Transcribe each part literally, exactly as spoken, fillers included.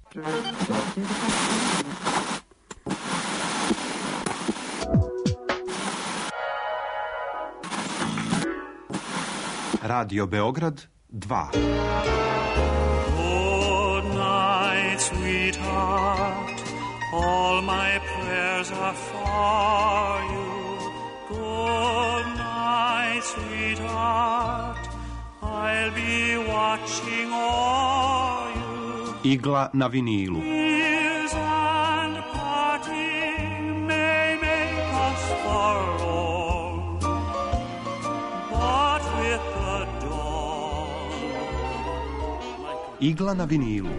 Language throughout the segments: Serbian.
Radio Beograd dva. Good night, sweetheart. All my prayers are for you. Good night, sweetheart. I'll be watching all you. Igla na vinilu. Tears and parting may make us forlorn, but with the dawn. Igla na vinilu.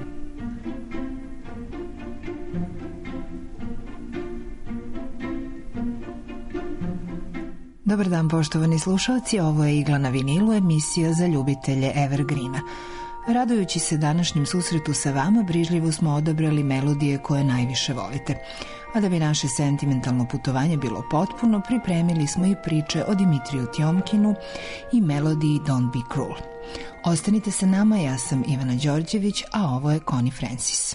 Dobar dan, poštovani slušalci, ovo je Igla na vinilu, emisija za ljubitelje Evergreena. Radujući se današnjem susretu sa vama, brižljivo smo odabrali melodije koje najviše volite. A da bi naše sentimentalno putovanje bilo potpuno, pripremili smo i priče o Dimitriju Tjomkinu i melodiji Don't Be Cruel. Ostanite sa nama, ja sam Ivana Đorđević, a ovo je Connie Francis.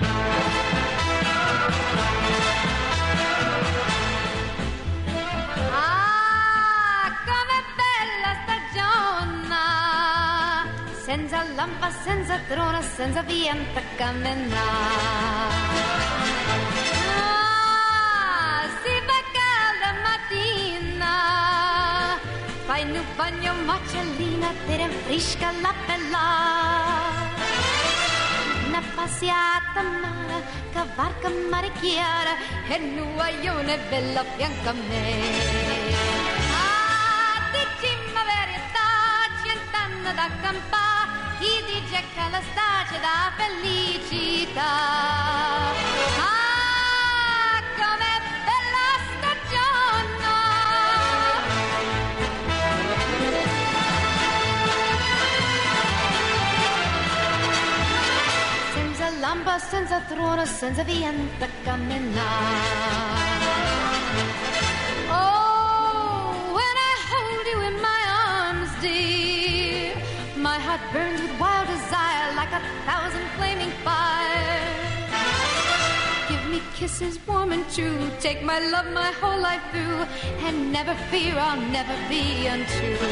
Senza lampa, senza trona, senza vianta camminà. Ah, si fa calda mattina, fai un bagno macellina, ti rinfresca la pella. Una passeggiata mare, cavalca mare chiara, e nuaione bella fianco a me. Ah, dicimma verità, cent'anni da campare, chi dice che la stagione da felicità. Ah, com'è bella stagione! Senza lampa, senza trono, senza viento a camminare. Oh, when I hold you in my arms, dear, my heart burns with wild desire like a thousand flaming fires. Give me kisses warm and true, take my love my whole life through, and never fear I'll never be untrue.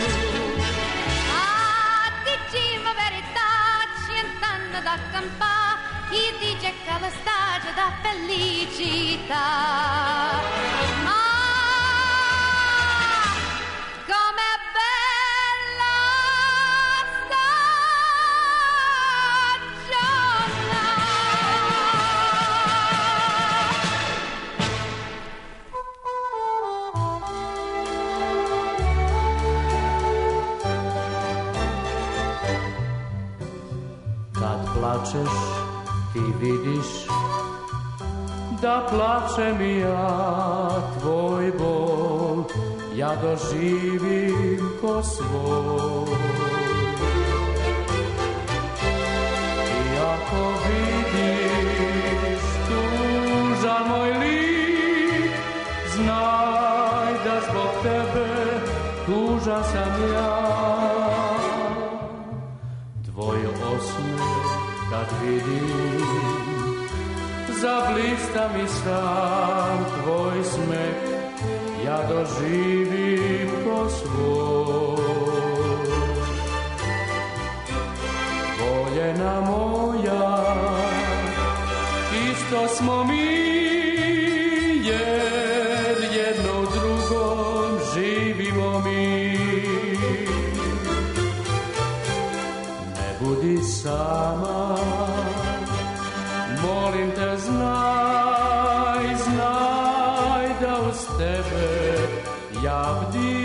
Ah, dicimma verità, cent'anni da campà, chi dice che la stagione da felicità. Ah, com'è bella plačeš, ti vidiš da plačem i ja tvoj bol, ja doživim ko svoj. I ako vidiš tužan moj lik, znaj da zbog tebe tužan sam ja. Tvoj osmeh kad vidim, zablista mi sam tvoj smeh, ja doživim ko svoj. Voljena moja, isto smo mi, jer jedno u drugom živimo mi. Ne budi sama, molim te, znaj, znaj da uz tebe ja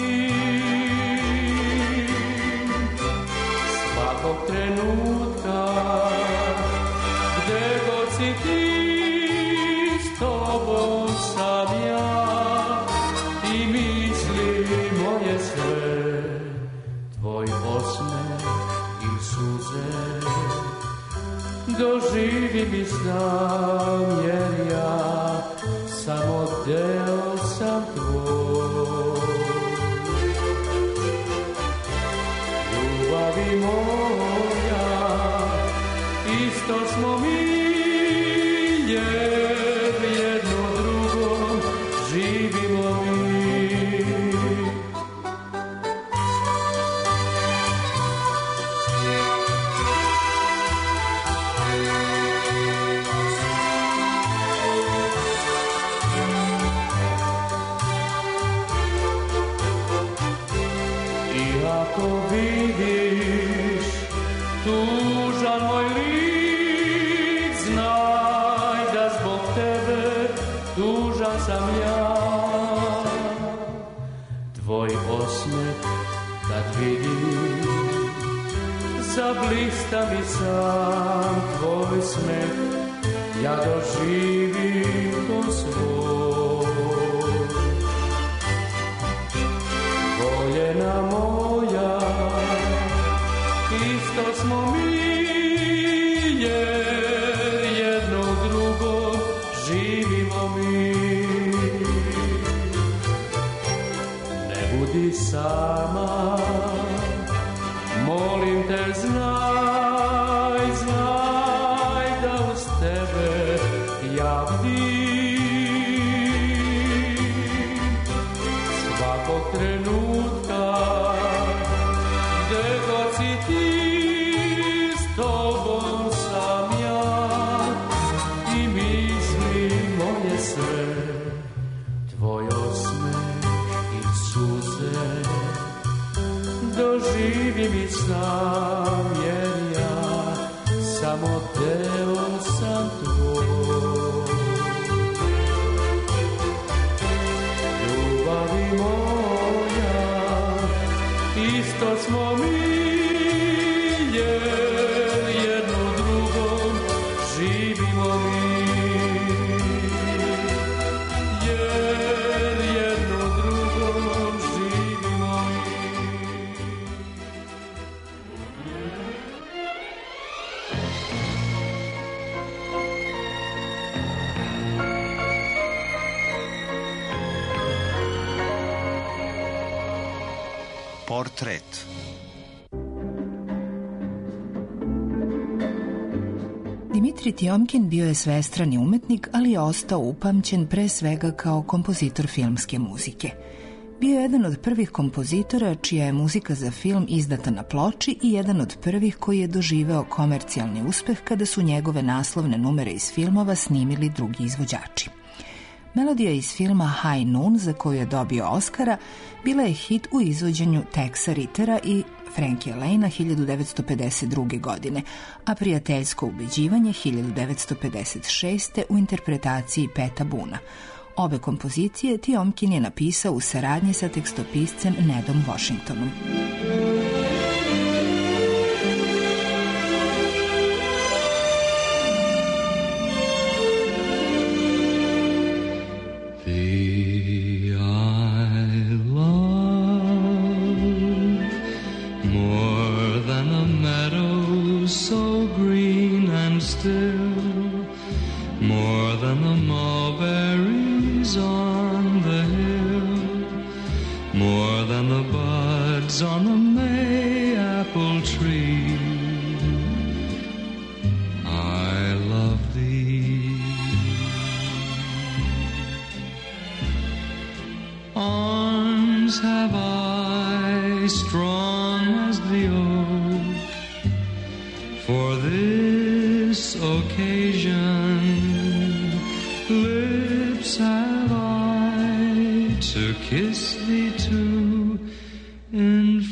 bdim. Svakog trenutka, gde god si ti, s tobom sam ja i misli moje sve, tvoj osmeh i suze doživim i znam, jer ja samo deo sam tvoj. Ljubavi moja, isto smo mi, jer jedno drugom živimo mi. I ako vidiš tužan moj lik, znaj da zbog tebe tužan sam ja. Tvoj osmeh kad vidim, zablista mi sam tvoj smeh, ja doživim to svoj. Voljena moja, isto smo mi, jer jedno drugo živimo mi. Ne budi sama, molim te, znaj, znaj da uz tebe ja bdim. Svakog trenutka, gde god si ti, s tobom sam ja. I misli moje sve, tvoj osmeh i suze, doživim i sam, jer ja samo deo sam tvoj. Ljubavi moja, isto smo mi, jer jedno drugom živimo mi. Jer jedno drugom živimo mi. Portret. Dimitrij Tijomkin bio je svestrani umetnik, ali je ostao upamćen pre svega kao kompozitor filmske muzike. Bio je jedan od prvih kompozitora čija je muzika za film izdata na ploči i jedan od prvih koji je doživeo komercijalni uspeh kada su njegove naslovne numere iz filmova snimili drugi izvođači. Melodija iz filma High Noon, za koju je dobio Oscara, bila je hit u izvođenju Texa Rittera i Frankie Lane'a hiljadu devetsto pedeset druge. godine, a Prijateljsko ubeđivanje hiljadu devetsto pedeset šeste. u interpretaciji Peta Boona. Obe kompozicije Tijomkin je napisao u saradnji sa tekstopiscem Nedom Washingtonom. So green and still, more than the mulberries on the hill, more than the buds on the May-apple tree. I love thee. Arms have I strong as the oak, for this occasion, lips have I to kiss thee too, in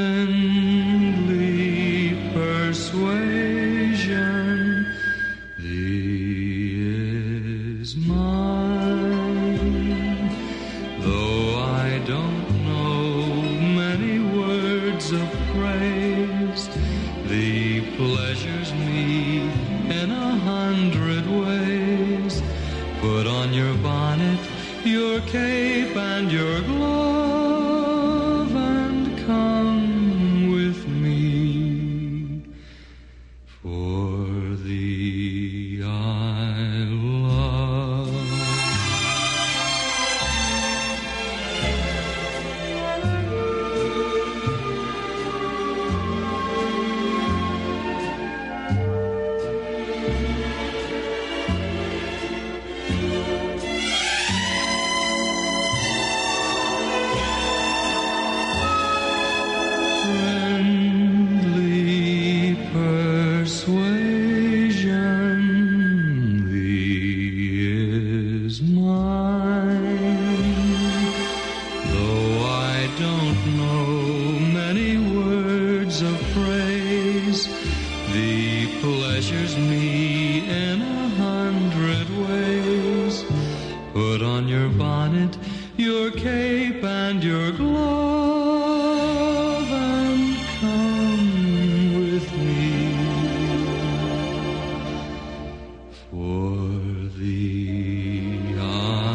friendly persuasion. Thee is mine, though I don't know many words of praise. Thee pleasures me in a hundred ways. Put on your bonnet, your cape, and your glove, and come with me. For thee I love. for thee I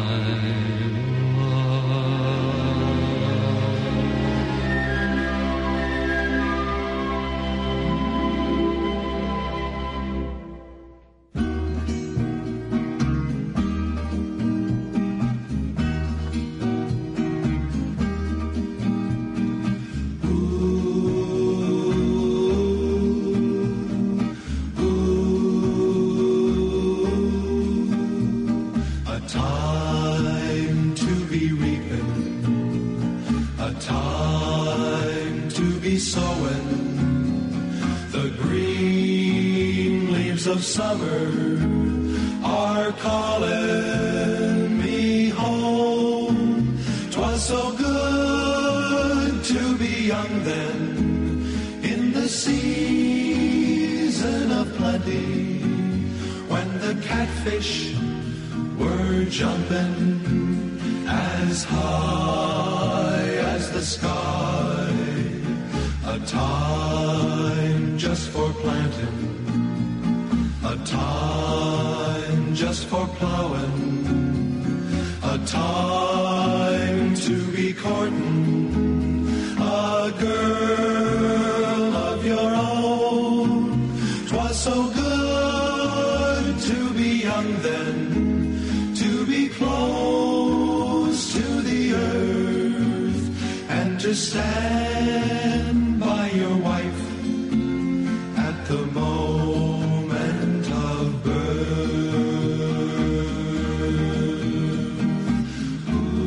of summer are calling me home. 'Twas so good to be young then, in the season of plenty, when the catfish were jumping as high as the sky. A time just for planting, a time just for plowing, a time to be courting a girl of your own. 'Twas so good to be young then, to be close to the earth, and to stand by your wife at the moment of birth.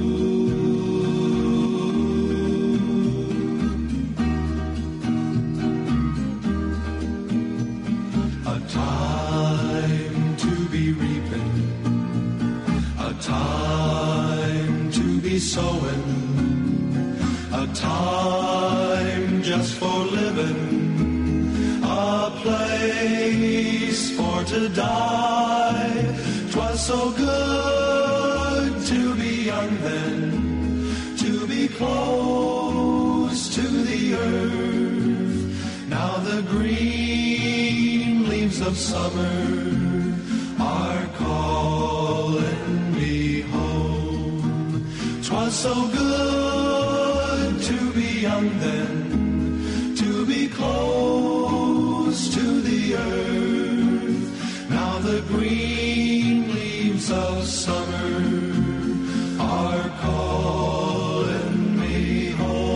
Ooh. A time to be reaping, a time to be sowing, a time just for living, a place for to die. 'Twas so good to be young then, to be close to the earth. Now the green leaves of summer are calling me home. 'Twas so good to be young then, to be close to the earth. Now the green leaves of summer are calling me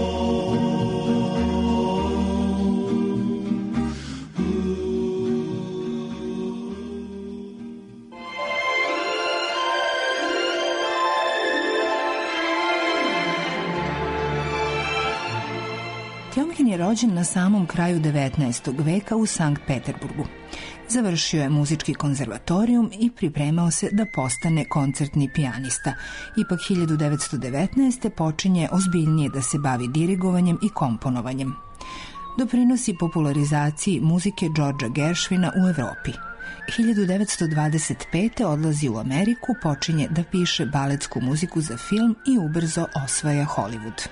home. Tjomkin je rođen na samom kraju devetnaestog veka u Sankt Peterburgu. Završio je muzički konzervatorijum i pripremao se da postane koncertni pijanista. Ipak hiljadu devetsto devetnaeste. počinje ozbiljnije da se bavi dirigovanjem i komponovanjem. Doprinosi popularizaciji muzike Georgea Gershwina u Evropi. hiljadu devetsto dvadeset pete. odlazi u Ameriku, počinje da piše baletsku muziku za film i ubrzo osvaja Hollywood.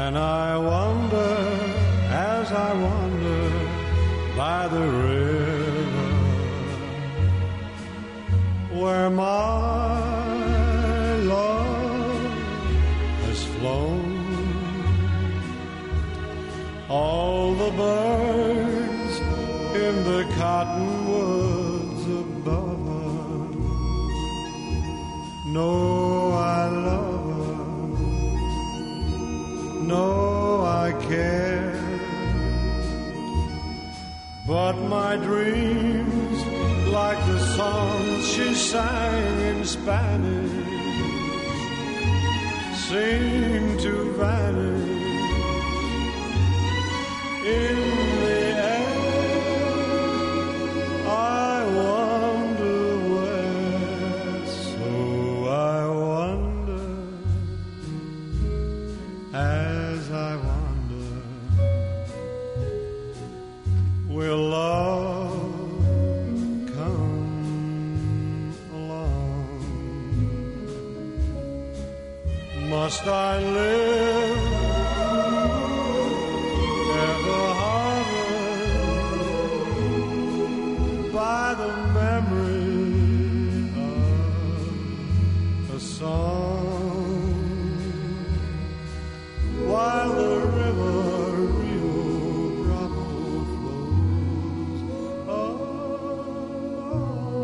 And I wonder, as I wander by the river, where my love has flown. All the birds in the cottonwoods above her know I love her, know I care. But my dreams, like the songs she sang in Spanish, seem to vanish in the air. I wonder where, so I wonder as I wonder, will love come along? Must I live by the memory of a song, while the river Rio Bravo flows? Oh,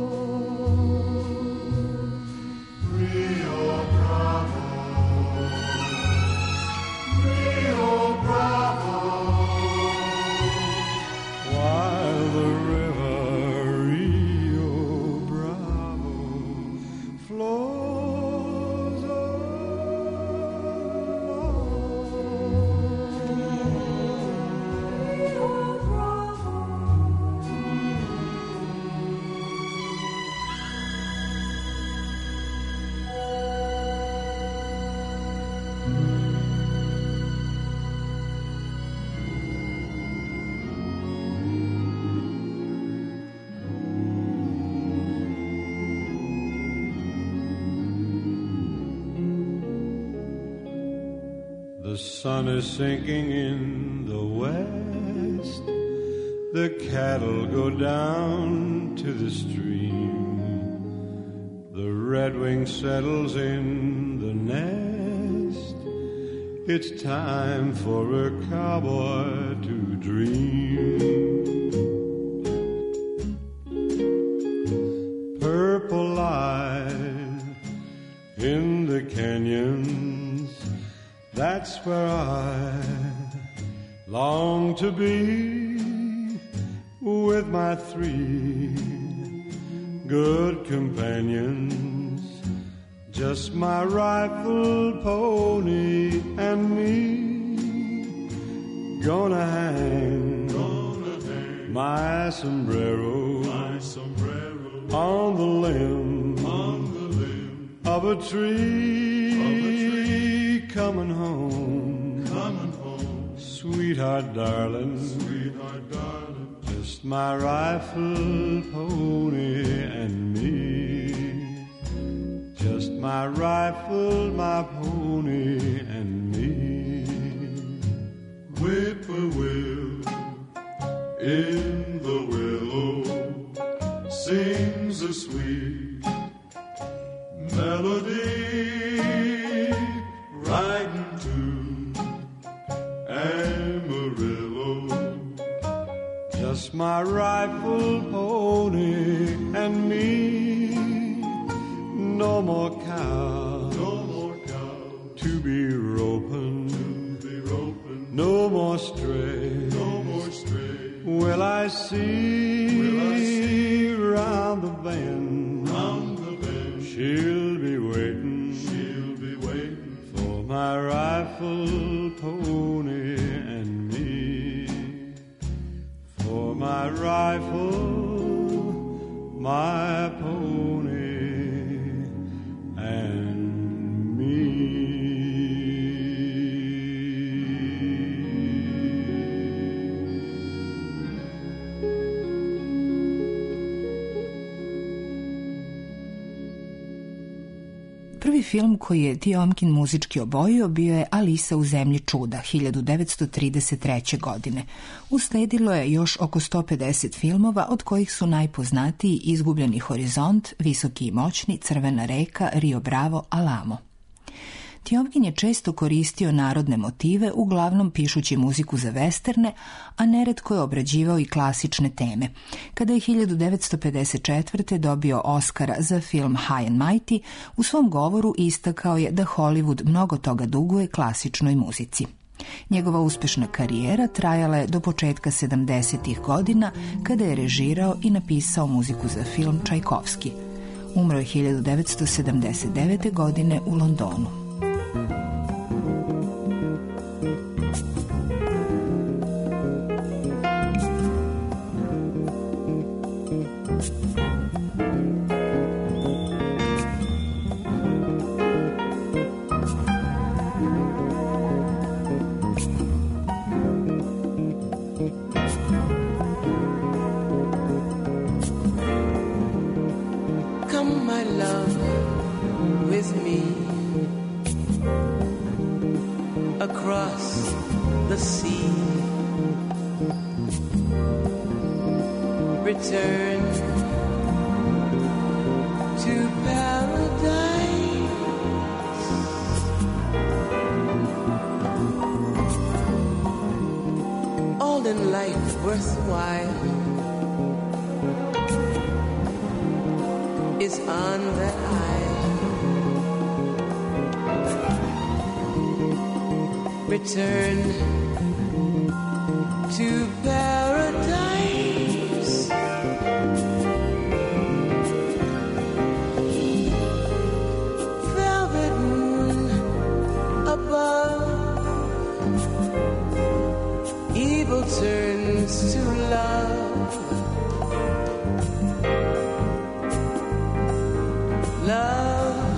Rio Bravo, Rio Bravo, while the river the sun is sinking in the west. The cattle go down to the stream. The redwing settles in the nest. It's time for a cowboy to dream. Purple light in the canyons, that's where I long to be, with my three good companions, just my rifle, pony, and me. Gonna hang, Gonna hang my, sombrero my sombrero on the limb, on the limb of a tree. Of a tree. Coming home, coming home, sweetheart, darling, sweetheart, darling, just my rifle, pony, and me. Just my rifle, my pony, and me. Whippoorwill in the willow sings a sweet melody, riding to Amarillo. Just my rifle, pony, and me. No more cow, no more cow to be roping, to be roping. No more stray, no more stray. Will I see, will I see round the bend, round the bend. She'll be waiting, she'll be waiting for my rifle, pony, and me. For my rifle, my pony, and me. Prvi film koji je Tiomkin muzički obojio bio je Alisa u zemlji čuda hiljadu devetsto trideset treće. godine. Usledilo je još oko sto pedeset filmova, od kojih su najpoznatiji Izgubljeni horizont, Visoki i moćni, Crvena reka, Rio Bravo, Alamo. Tiomkin je često koristio narodne motive, uglavnom pišući muziku za vesterne, a neretko je obrađivao i klasične teme. Kada je hiljadu devetsto pedeset četvrte. dobio Oscara za film High and Mighty, u svom govoru istakao je da Hollywood mnogo toga duguje klasičnoj muzici. Njegova uspešna karijera trajala je do početka sedamdesetih godina, kada je režirao i napisao muziku za film Čajkovski. Umro je hiljadu devetsto sedamdeset devete. godine u Londonu. Across the sea, return to paradise. All in life worthwhile is on that isle. Return to paradise. Velvet moon above, evil turns to love. Love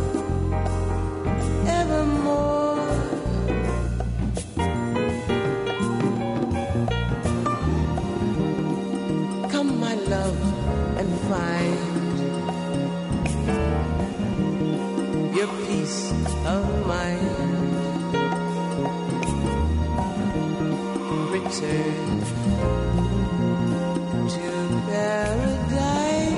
evermore. And find your peace of mind. Return to paradise.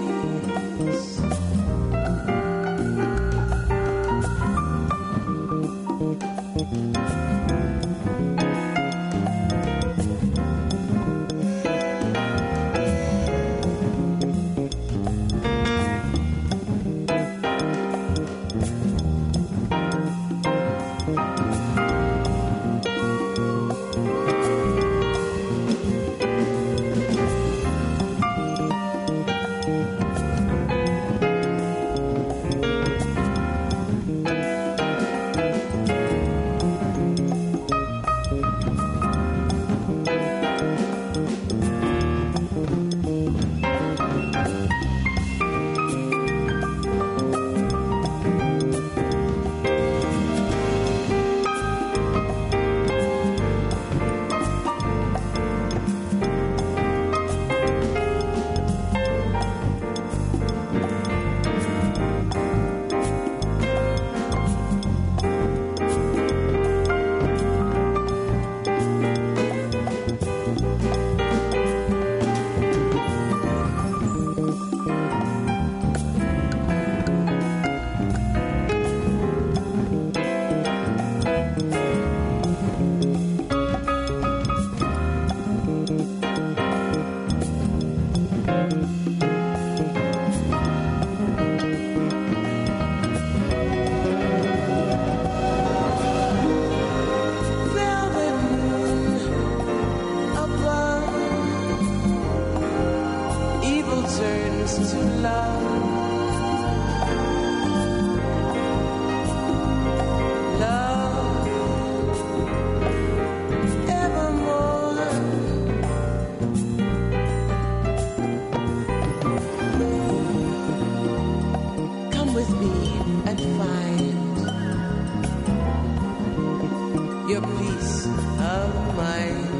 Your peace of mind.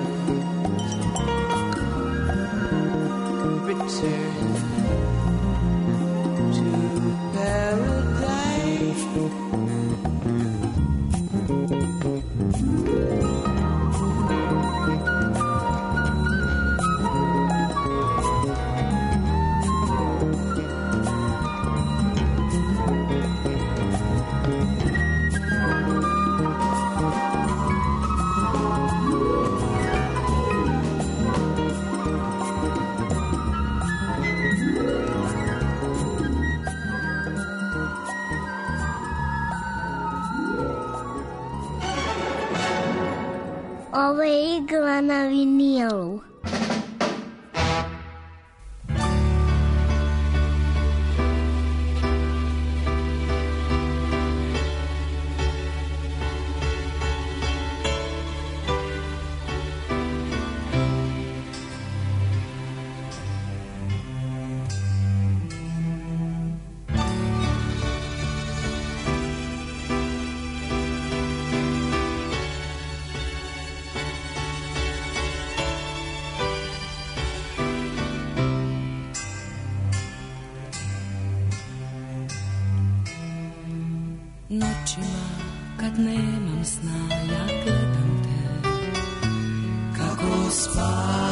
Return to paradise. Ovo je Igla na vinilu. Noćima kad nemam sna ja gledam te kako spavaš,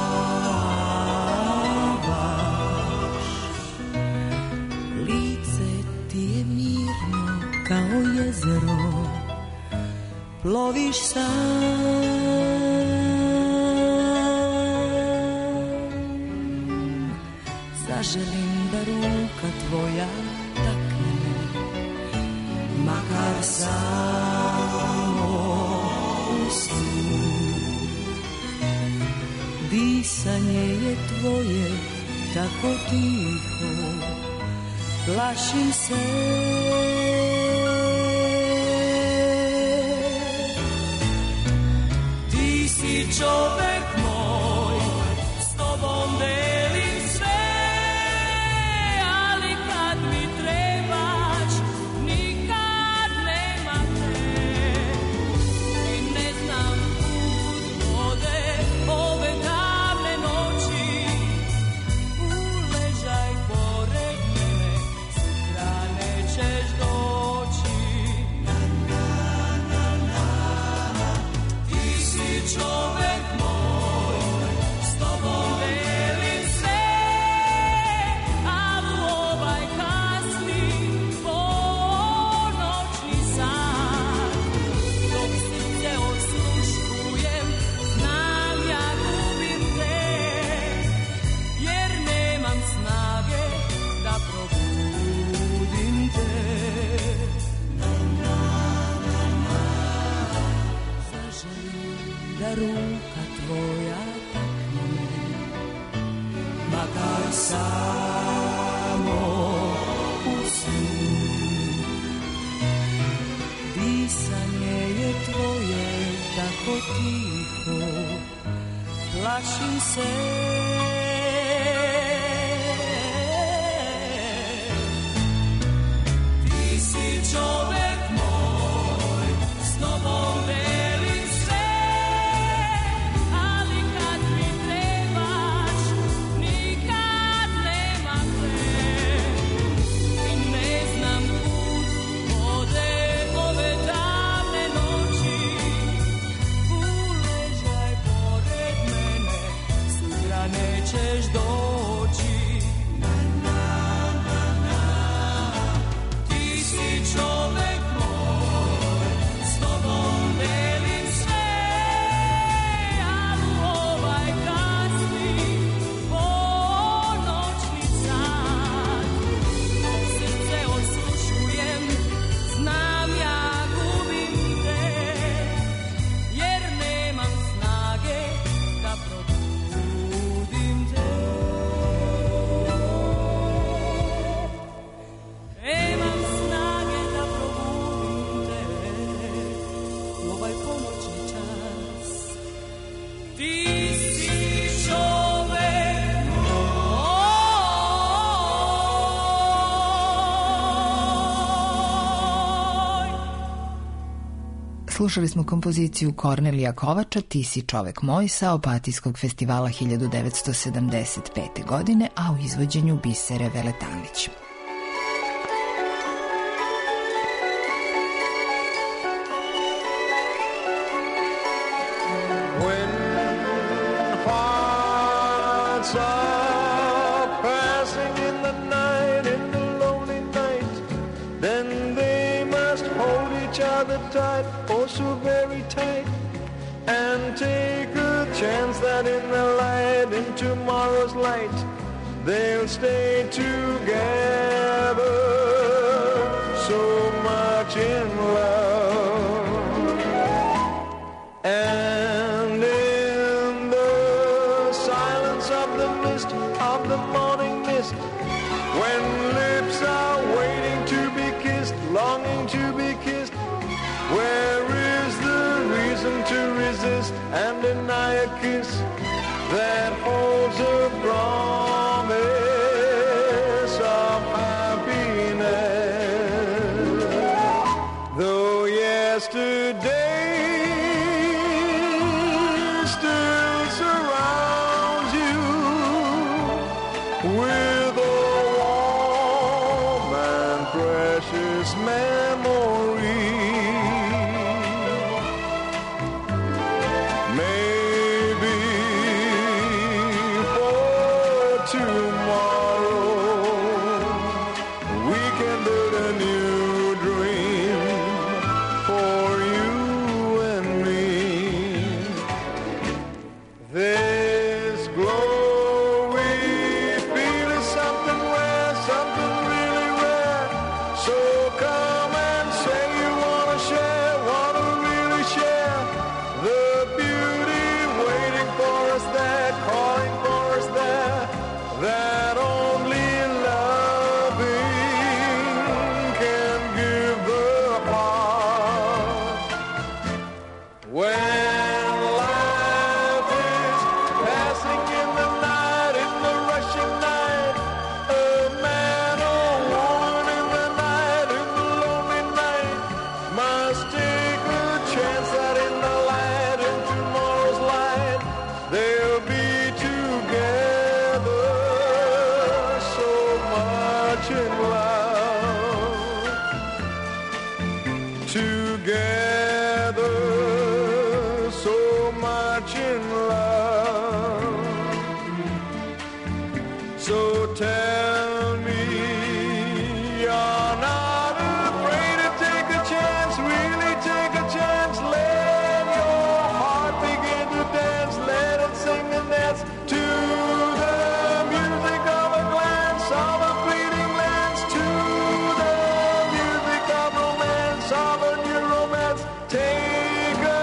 lice ti je mirno kao jezero, ploviš sam, zaželim da ruka tvoja makar samo u snu. Disanje je tvoje tako tiho, plašim se. Ti si čovek moj, s tobom delim sve, ali kad mi trebaš nikad nema te. I ne znam kud vode ove davne noći, uležaj pored mene, sutra nećeš doći. Na, na, na, na. Ti si čovek moj, s tobom delim sve, ali u ovaj kasni ponoćni sat, dok srce osluškujem, znam ja gubim te, jer nemam snage da probudim te. Zaželim da ruka tvoja takne me, makar samo u snu. Disanje je tvoje tako tiho, plašim se. Ti si čovek moj, s tobom delim sve, ali kad mi trebaš nikad nema te. I ne znam kud vode ove davne noći, uležaj pored mene, sutra nećeš doći. Na, na, na, na. Ti si čovek moj, s tobom delim sve, ali u ovaj kasni ponoćni sat, dok srce osluškujem, znam ja gubim te, jer nemam snage da probudim te. Nemam snage da probudim te u ovaj ponoćni čas. Ti si čovek moj. Slušali smo kompoziciju Kornelija Kovača Ti si čovek moj sa Opatijskog festivala hiljadu devetsto sedamdeset pete. godine, a u izvođenju Bisere Veletalić. When hearts are passing in the night, in the lonely night, then they must hold each other tight, oh so very tight, and take a chance that in the light, in tomorrow's light, they'll stay together, so much in love. And resist and deny a kiss that holds a promise of happiness. Though yesterday still surrounds you with a warm and precious memory, maybe for tomorrow we can build a new dream for you and me. This glow we feel is something rare, something really rare. So come and say you wanna share, wanna really share the beauty waiting for us there, calling for us there, that only loving can give the heart. When life is passing in the night, in the rushing night, a man or woman in the night, in the lonely night, must take a chance that in the light, in tomorrow's light, they'll be together, so much in love. Together, so much in love. So tell me you're not afraid to take a chance, really take a chance. Let your heart begin to dance, let it sing and dance to the music of a glance, of a fleeting glance, to the music of romance, of a new romance. Take a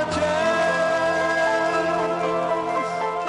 chance.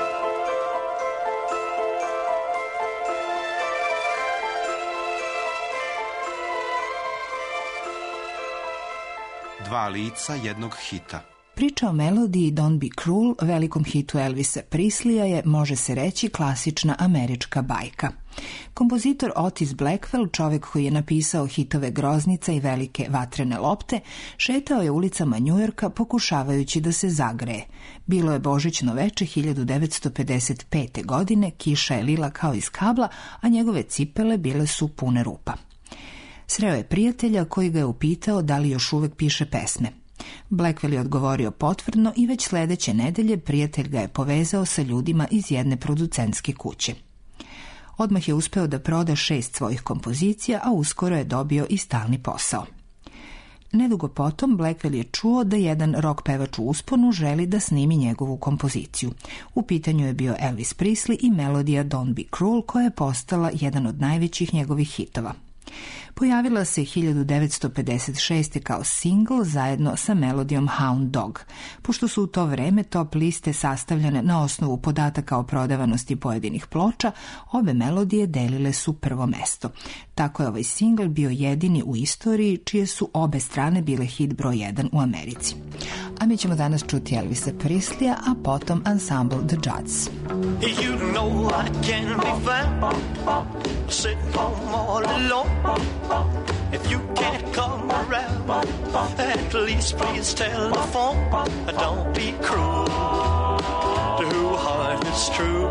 Dva lica jednog hita. Priča o melodiji Don't Be Cruel, velikom hitu Elvisa Presleya, je, može se reći, klasična američka bajka. Kompozitor Otis Blackwell, čovjek koji je napisao hitove Groznica i Velike vatrene lopte, šetao je ulicama Njujorka pokušavajući da se zagreje. Bilo je božićno veče hiljadu devetsto pedeset pete. godine, kiša je lila kao iz kabla, a njegove cipele bile su pune rupa. Sreo je prijatelja koji ga je upitao da li još uvek piše pesme. Blackwell je odgovorio potvrdno i već sledeće nedelje prijatelj ga je povezao sa ljudima iz jedne producentske kuće. Odmah je uspeo da proda šest svojih kompozicija, a uskoro je dobio i stalni posao. Nedugo potom Blackwell je čuo da jedan rock pevač u usponu želi da snimi njegovu kompoziciju. U pitanju je bio Elvis Presley i melodija Don't Be Cruel, koja je postala jedan od najvećih njegovih hitova. Pojavila se hiljadu devetsto pedeset šeste. kao single zajedno sa melodijom Hound Dog. Pošto su u to vreme top liste sastavljene na osnovu podataka o prodavanosti pojedinih ploča, obe melodije delile su prvo mesto. Tako je ovaj single bio jedini u istoriji čije su obe strane bile hit broj jedan u Americi. A mi ćemo danas čuti Elvisa Presleya, a potom ansambl The Judds. You know I can be found sitting home all alone. If you can't come around, at least please telephone. Don't be cruel to who heart is true.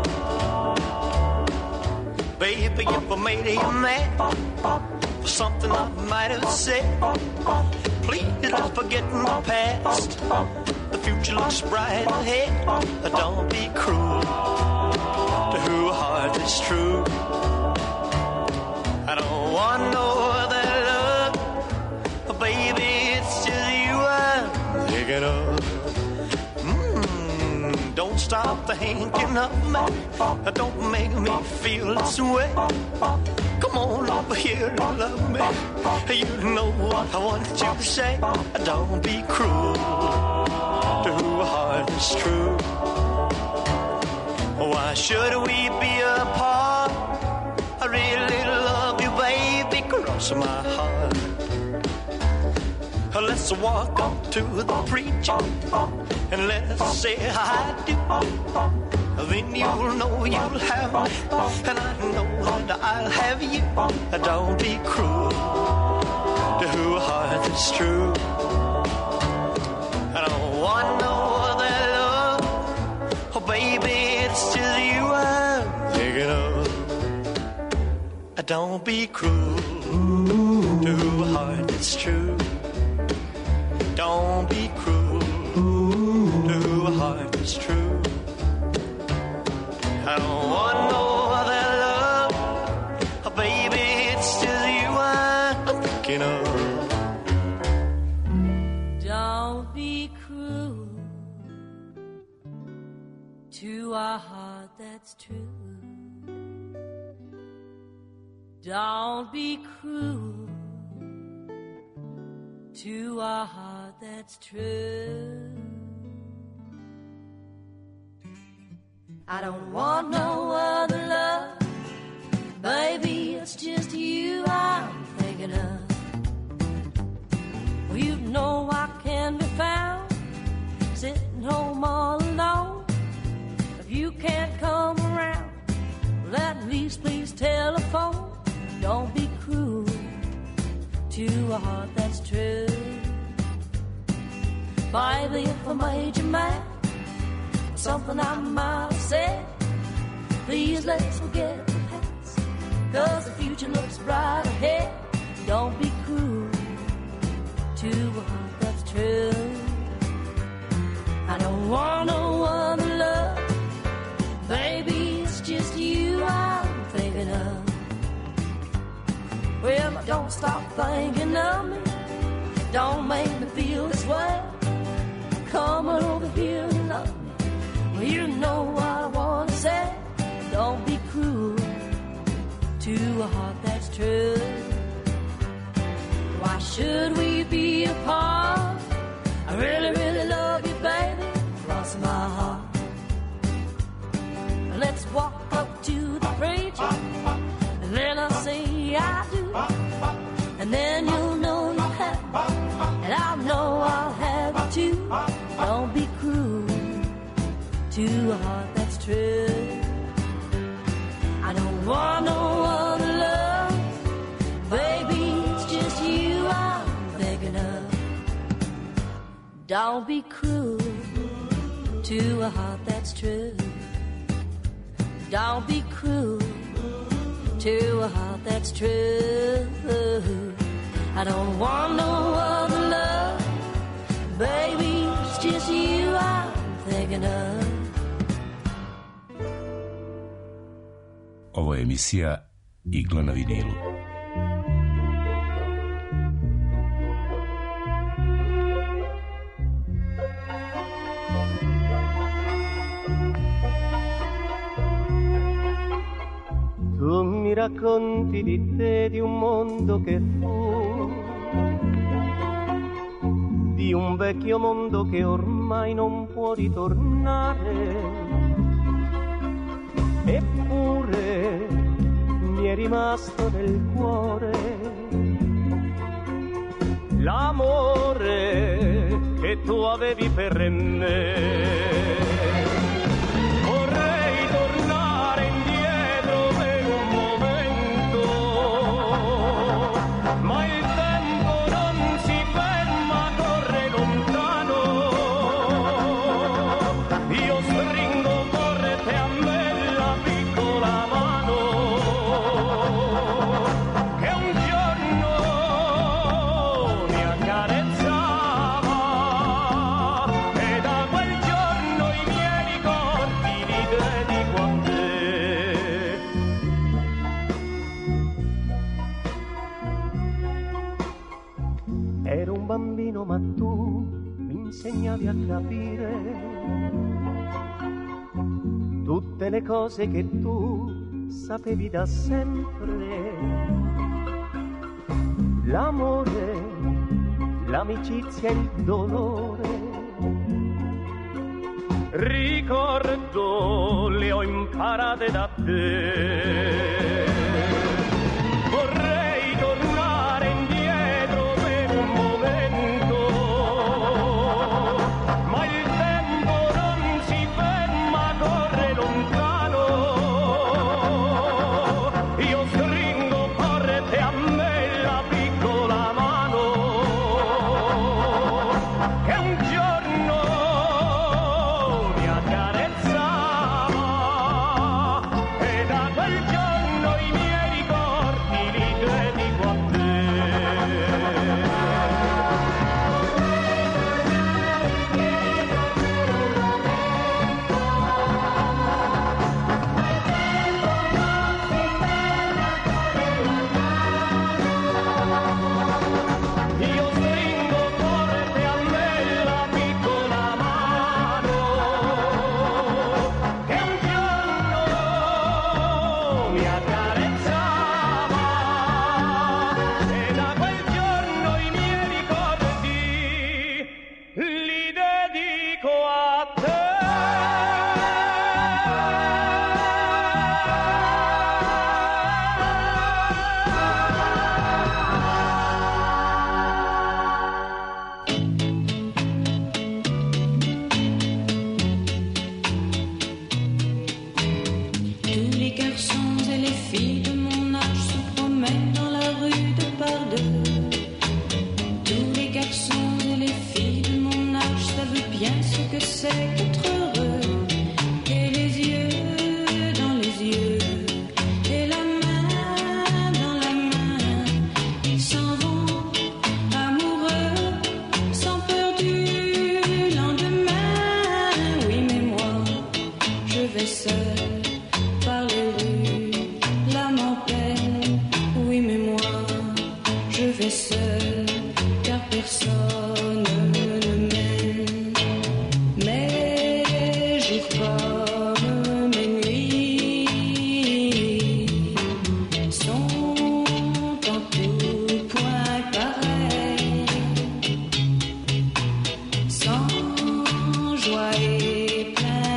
Baby, if I made you mad for something I might have said, please don't forget the past. The future looks bright ahead. Don't be cruel to who heart is true. I don't want no other love, baby, it's just you I'm thinking of. Mm, don't stop thinking of me, don't make me feel this way. Come on over here and love me, you know what I want you to say. Don't be cruel to who heart is true. Why should we be apart? I really love you, baby, cross my heart. Let's walk up to the preacher and let's say I do, then you'll know you'll have me, and I know that I'll have you. Don't be cruel to a heart that's true. I don't want no other love, oh baby, it's just you I'm thinking of. Don't be cruel to a heart that's true. Don't be cruel to a heart that's true. I don't want no other love, oh baby, it's just you I'm thinking of. Don't be cruel to a heart that's true. Don't be cruel to a heart that's true. I don't want no other love, baby, it's just you I'm thinking of. Well, you know I can be found sitting home all alone. If you can't come around, well, at least please telephone. Don't be cruel to a heart that's true. Baby, if I made you mad, something I might have said, please let's forget the past, 'cause the future looks bright ahead. Don't be cruel to a heart that's true. I don't want no other love, baby, it's just you I'm thinking of. Well, don't stop thinking of me, don't make me feel this way. Come on over here and love me, well, you know what I want to say. Don't be cruel to a heart that's true. Why should we be apart? I really, really love you, baby, cross my heart. Let's walk up to the preacher, and then I'll say I do, and then you'll know you have me, and I'll know I'll have you too. Don't be cruel to a heart that's true. I don't want no other love, baby, it's just you I'm thinking of. Don't be cruel to a heart that's true. Don't be cruel to a heart that's true. I don't want no other love, baby, it's just you I'm thinking of. Ovo je emisija Igla na vinilu. Tu mi racconti di te, di un mondo che fu, di un vecchio mondo che ormai non può ritornare. Eppure mi è rimasto nel cuore l'amore che tu avevi per me. Vorrei tornare indietro per un momento, ma il tempo non si ferma, corre lontano. Io stringo forte a me bambino, ma tu mi insegnavi a capire tutte le cose che tu sapevi da sempre. L'amore, l'amicizia, il dolore. Ricordo, le ho imparate da te. Vorrei tornare indietro per un momento, ma il ce que c'est qu'être heureux. Et les yeux dans les yeux, et la main dans la main, ils s'en vont amoureux, sans peur du lendemain. Oui, mais moi, je vais seul par les rues, l'âme en peine. Oui, mais moi, je vais seul, car personne ne m'aime. Mes jours comme mes nuits sont en tout point pareils, sans joie et plein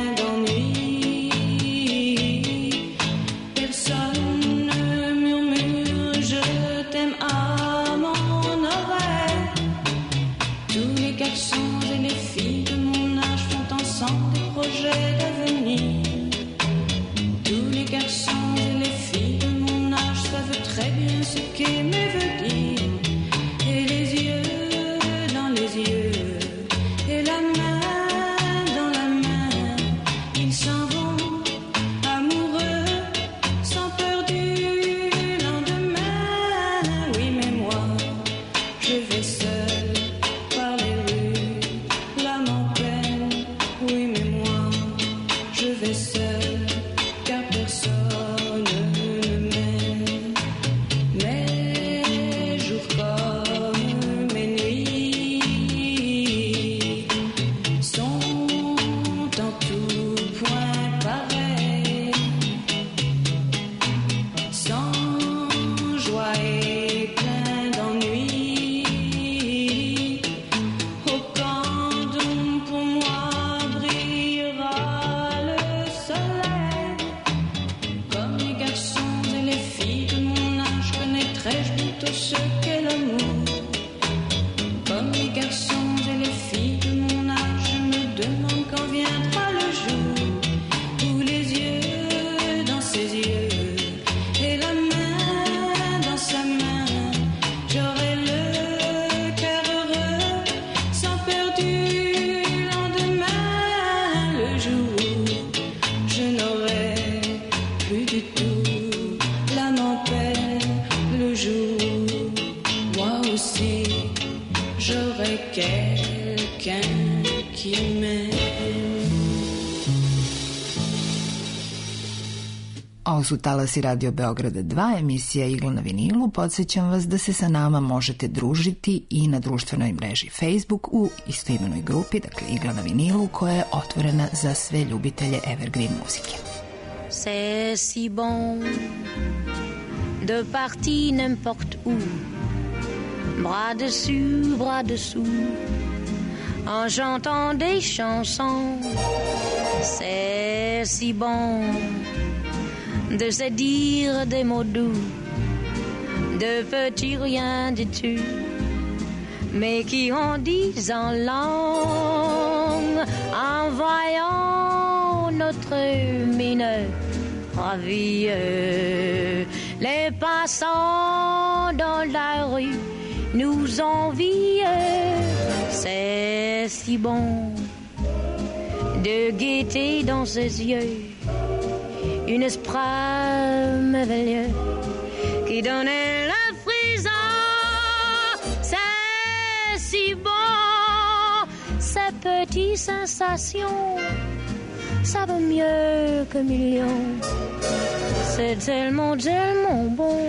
d'ennui. Personne ne murmure je t'aime à mon oreille. Tous les garçons et les filles de mon âge font ensemble des projets d'avenir. Tous les garçons et les filles de mon âge savent très bien ce qu'aimer veut dire. Et les yeux dans les yeux, et la main dans la main, ils s'en vont amoureux, sans peur du lendemain. Oui, mais moi, je vais seul par les rues, l'âme en peine. Oui, mais moi, je vais seul, car personne ne m'aime. Mes jours comme mes nuits sont en tout point pareils, sans joie et plein d'ennui. Au quand pour moi brillera le soleil. Comme les garçons et les filles de mon âge, connaîtrai-je bientôt ce qu'est l'amour. Comme les garçons et les filles de mon âge, je me demande quand viendra le jour où les yeux dans ses yeux, et la main dans sa main, j'aurai le cœur heureux, sans peur du lendemain. Le jour où je n'aurai plus du tout l'âme en peine. Le jour où moi aussi j'aurai quelqu'un qui m'aime. Ovo su talasi Radio Beograda dva, emisija Igla na vinilu. Podsjećam vas da se sa nama možete družiti i na društvenoj mreži Facebook u istoimenoj grupi, dakle Igla na vinilu, koja je otvorena za sve ljubitelje evergreen muzike. C'est si bon de partir n'importe où, bras dessus, bras dessous, en chantant des chansons. C'est si bon de se dire des mots doux, de petits riens du tout, mais qui en disent en langue, en voyant notre mine ravie. Les passants dans la rue nous envient. C'est si bon de guetter dans ses yeux une esprit merveilleux qui donnait la frisson. C'est si bon, ces petites sensations, ça vaut mieux que millions. C'est tellement, tellement bon.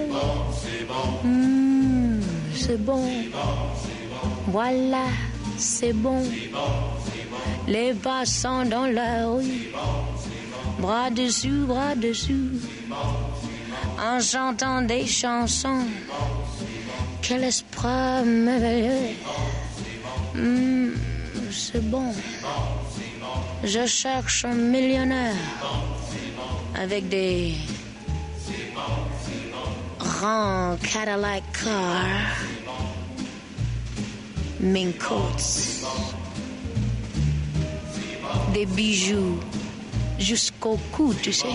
Mmh, c'est bon. Voilà, c'est bon. Les passants dans la rue, bras dessus, bras dessous, en chantant des chansons. Quel esprit merveilleux. Mmh, c'est bon. Je cherche un millionnaire avec des grands Cadillac cars, mink coats, des bijoux jusqu'au cou, tu sais.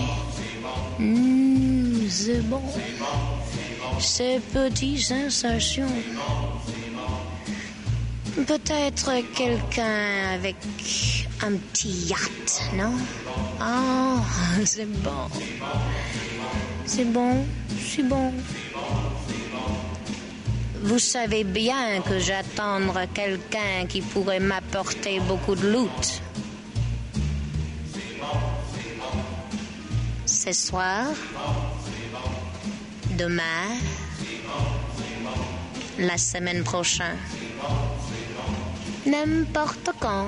Mmh, c'est bon. Ces petites sensations Peut-être quelqu'un avec un petit yacht, non? Oh, c'est bon. C'est bon, c'est bon. Vous savez bien que j'attends quelqu'un qui pourrait m'apporter beaucoup de loot. Ce soir, demain, la semaine prochaine. N'importe quand.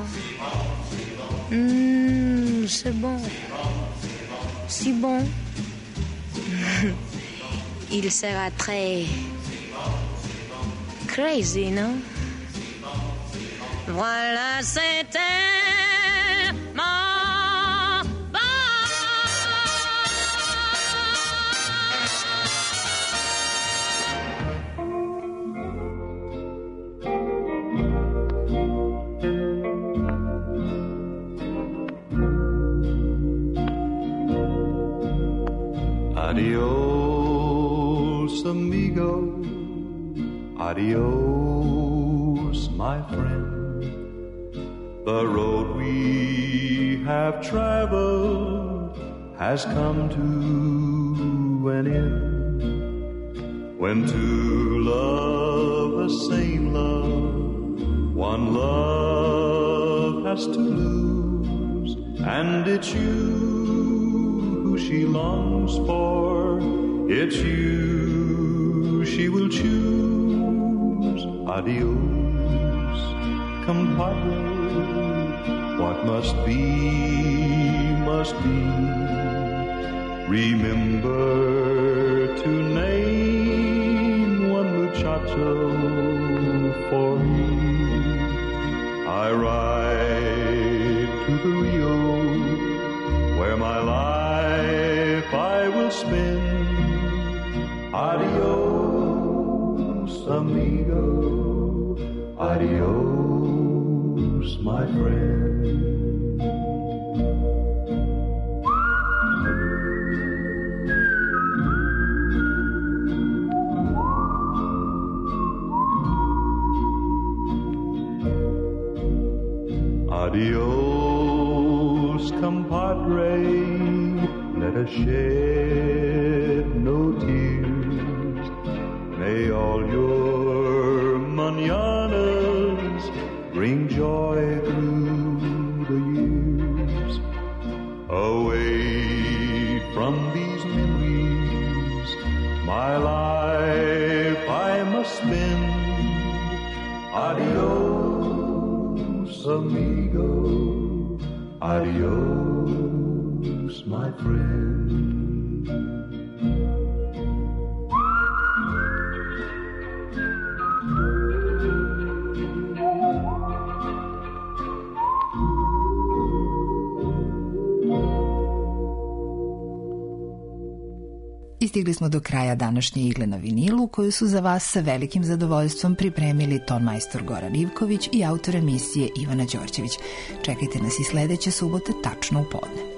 Mmh, c'est bon. Si bon. Il sera très crazy, non? Voilà, c'était mon bon. Adios, amigo. Adios, my friend. The road we have traveled has come to an end. When two love the same love, one love has to lose, and it's you who she longs for. It's you she will choose. Adios, compadre. What must be, must be. Remember to name one muchacho for me. I ride to the Rio, where my life I will spend. Adios, amigo. Adios, my friend. Adios, compadre. Let us shed no tears. May all your mañanas bring joy through the years. Away from these memories, my life I must spend. Adios, amigo. Adios, my friend. I stigli smo do kraja današnje igle na vinilu, koju su za vas sa velikim zadovoljstvom pripremili tonmajstor Goran Ivković i autor emisije Ivana Đorđević. Čekajte nas i sledeće subote tačno u podne.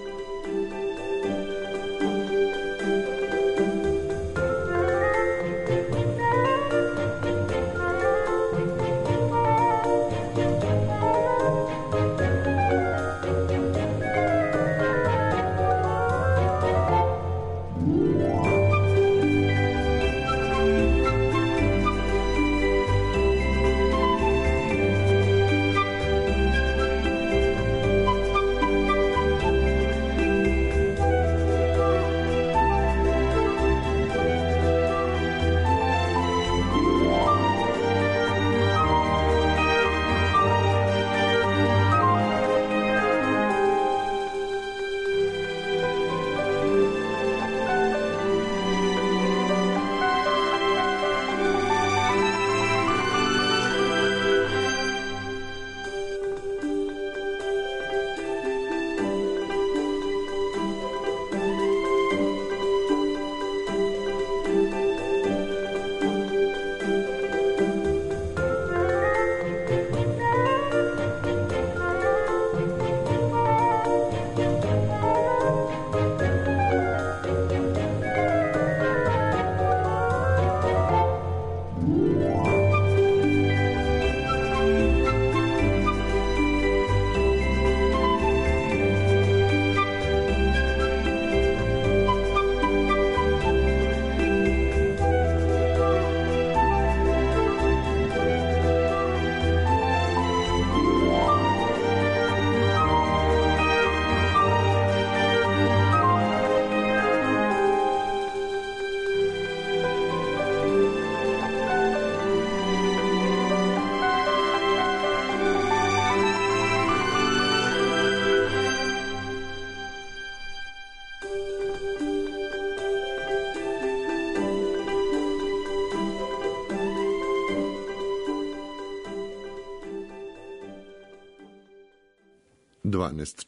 dvanaest